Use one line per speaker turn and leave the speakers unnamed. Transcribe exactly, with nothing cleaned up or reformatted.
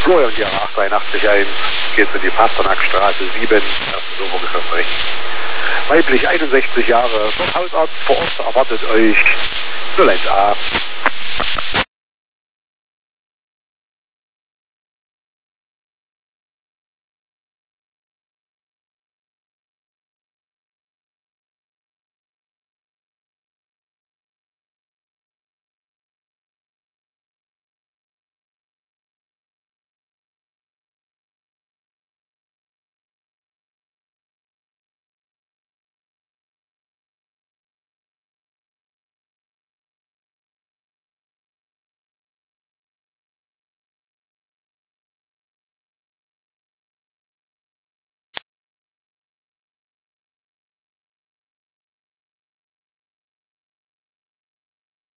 So, und Jahre acht dreiundachtzig ein, geht's in die Pasternakstraße sieben, erste Nummer rechts. Weiblich einundsechzig Jahre, Hausarzt vor Ort erwartet euch null eins a.